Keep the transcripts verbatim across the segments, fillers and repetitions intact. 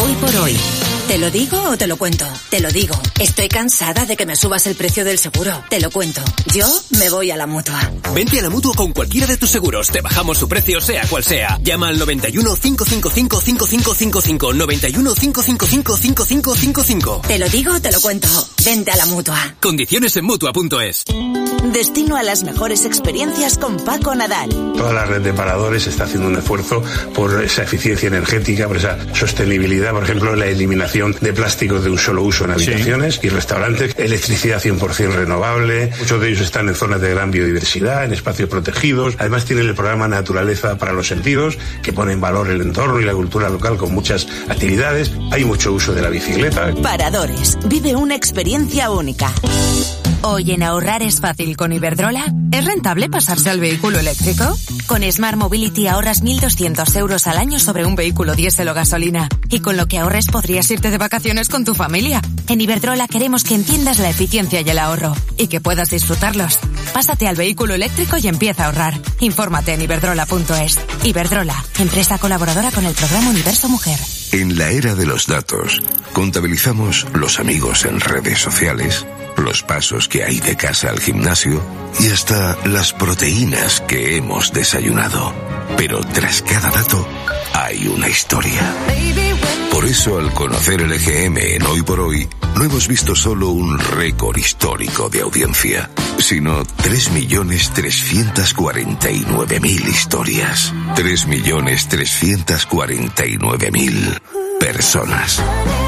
Hoy por hoy. ¿Te lo digo o te lo cuento? Te lo digo. Estoy cansada de que me subas el precio del seguro. Te lo cuento. Yo me voy a la Mutua. Vente a la Mutua con cualquiera de tus seguros. Te bajamos su precio sea cual sea. Llama al noventa y uno, cinco cinco cinco, cinco cinco cinco cinco. noventa y uno, cinco cinco cinco, cinco cinco cinco cinco. Te lo digo o te lo cuento. Vente a la Mutua. Condiciones en Mutua punto es. Destino a las mejores experiencias con Paco Nadal. Toda la red de paradores está haciendo un esfuerzo por esa eficiencia energética, por esa sostenibilidad, por ejemplo, la eliminación de plásticos de un solo uso en habitaciones sí. y restaurantes, electricidad cien por ciento renovable. Muchos de ellos están en zonas de gran biodiversidad, en espacios protegidos. Además tienen el programa Naturaleza para los Sentidos, que pone en valor el entorno y la cultura local con muchas actividades. Hay mucho uso de la bicicleta. Paradores. Vive una experiencia única. Hoy en ahorrar es fácil con Iberdrola. ¿Es rentable pasarse al vehículo eléctrico? Con Smart Mobility ahorras mil doscientos euros al año sobre un vehículo diésel o gasolina. Y con lo que ahorres podrías irte de vacaciones con tu familia. En Iberdrola queremos que entiendas la eficiencia y el ahorro. Y que puedas disfrutarlos. Pásate al vehículo eléctrico y empieza a ahorrar. Infórmate en iberdrola punto es. Iberdrola, empresa colaboradora con el programa Universo Mujer. En la era de los datos, contabilizamos los amigos en redes sociales, los pasos que hay de casa al gimnasio y hasta las proteínas que hemos desayunado. Pero tras cada dato hay una historia. Por eso, al conocer el E G M en Hoy por Hoy, no hemos visto solo un récord histórico de audiencia, sino tres millones trescientos cuarenta y nueve mil historias. tres millones trescientos cuarenta y nueve mil personas.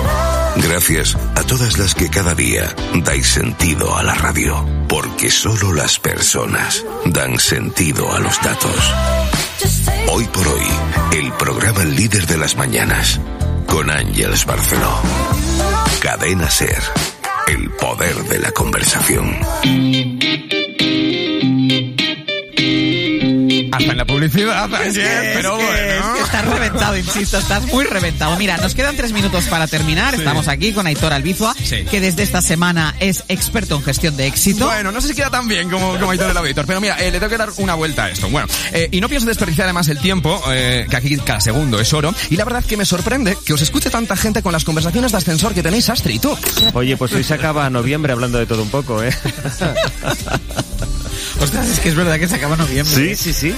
Gracias a todas las que cada día dais sentido a la radio, porque solo las personas dan sentido a los datos. Hoy por Hoy, el programa líder de las mañanas, con Ángeles Barceló. Cadena SER, el poder de la conversación. Hasta en la publicidad, es que, pero es que, bueno. Es que estás reventado, insisto, estás muy reventado. Mira, nos quedan tres minutos para terminar. Sí. Estamos aquí con Aitor Albizua, sí. que desde esta semana es experto en gestión de éxito. Bueno, no sé si queda tan bien como, como Aitor el Auditor, pero mira, eh, le tengo que dar una vuelta a esto. Bueno, eh, y no pienso desperdiciar además el tiempo, eh, que aquí cada segundo es oro. Y la verdad que me sorprende que os escuche tanta gente con las conversaciones de ascensor que tenéis, Astrid y tú. Oye, pues hoy se acaba noviembre hablando de todo un poco, ¿eh? Ostras, es que es verdad que se acaba noviembre. Sí, sí, sí.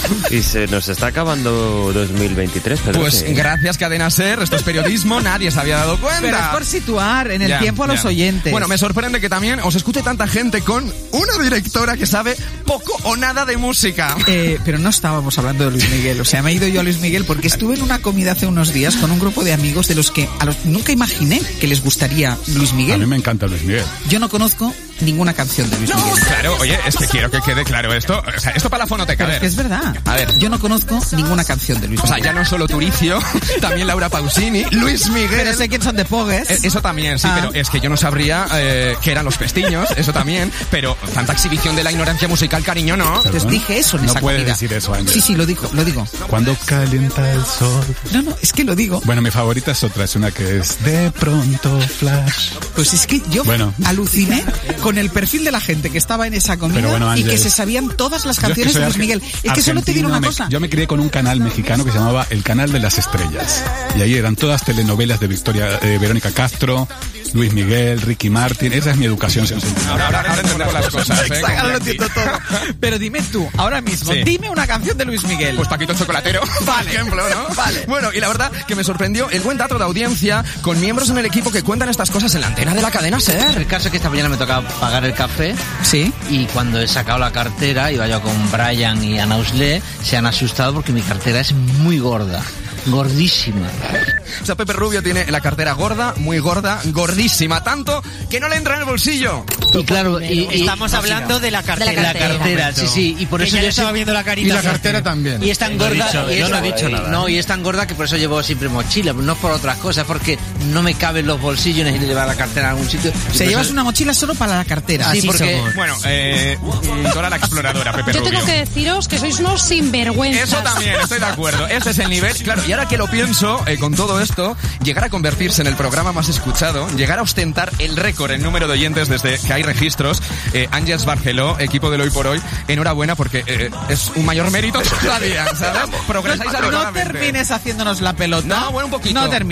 Y se nos está acabando dos mil veintitrés. Pero pues que... gracias, Cadena SER, esto es periodismo, nadie se había dado cuenta. Pero es por situar en el ya, tiempo a ya. los oyentes. Bueno, me sorprende que también os escuche tanta gente con una directora que sabe poco o nada de música. Eh, pero no estábamos hablando de Luis Miguel, o sea, me he ido yo a Luis Miguel porque estuve en una comida hace unos días con un grupo de amigos de los que a los nunca imaginé que les gustaría Luis Miguel. A mí me encanta Luis Miguel. Yo no conozco ninguna canción de Luis no, Miguel. Claro, oye, es que quiero que quede claro esto. O sea, esto para la fonoteca. Pero es que es verdad. A ver, yo no conozco ninguna canción de Luis Miguel. O sea, ya no solo Turicio, también Laura Pausini, Luis Miguel. Pero sé quién son de Pogues. Eh, eso también, sí, ah. pero es que yo no sabría eh, qué eran los pestiños, eso también, pero tanta exhibición de la ignorancia musical, cariño, no. Entonces dije eso en no esa puedes comida. decir eso, Andrés. Sí, sí, lo digo, lo digo. Cuando calienta el sol. No, no, es que lo digo. Bueno, mi favorita es otra, es una que es De pronto flash. Pues es que yo bueno. aluciné con el perfil de la gente que estaba en esa comida bueno, y que se sabían todas las canciones de Luis Miguel. Es que solo te diré una me, cosa. Yo me crié con un canal mexicano que se llamaba El Canal de las Estrellas. Y ahí eran todas telenovelas de Victoria, eh, Verónica Castro, Luis Miguel, Ricky Martin. Esa es mi educación. Ahora, ahora, ahora entendemos las cosas. ¿eh? Exacto, ahora lo entiendo todo. Pero dime tú, ahora mismo, sí. dime una canción de Luis Miguel. Pues Paquito Chocolatero, vale. por ejemplo, ¿no? Vale. Bueno, y la verdad que me sorprendió el buen dato de audiencia con miembros en el equipo que cuentan estas cosas en la antena de la cadena SER. El caso es que esta mañana me tocaba pagar el café. Sí. Y cuando he sacado la cartera, iba yo con Brian y Ana Usle, se han asustado porque mi cartera es muy gorda. Gordísima. O sea, Pepe Rubio tiene la cartera gorda, muy gorda, gordísima, tanto que no le entra en el bolsillo. Y claro, y, y estamos y, hablando de la cartera. De la cartera, sí, sí, y por que eso ya yo estaba sé... viendo la carita. Y la cartera también. Y es tan gorda, dicho, y yo es, no he dicho nada. No, y es tan gorda que por eso llevo siempre mochila, no por otras cosas, porque no me caben los bolsillos, necesito llevar la cartera a algún sitio. O sea, llevas eso... una mochila solo para la cartera. Sí, Así porque somos. Bueno, eh, Dora la exploradora, Pepe Yo Rubio. tengo que deciros que sois unos sinvergüenzas. Eso también, estoy de acuerdo. Ese es el nivel. Claro, y ahora que lo pienso, eh, con todo esto, llegar a convertirse en el programa más escuchado, llegar a ostentar el récord en número de oyentes desde que hay registros, eh, Ángeles Barceló, equipo del Hoy por Hoy, enhorabuena porque eh, es un mayor mérito todavía, ¿sabes? Progresáis No, no termines haciéndonos la pelota. No, bueno, un poquito. No termines.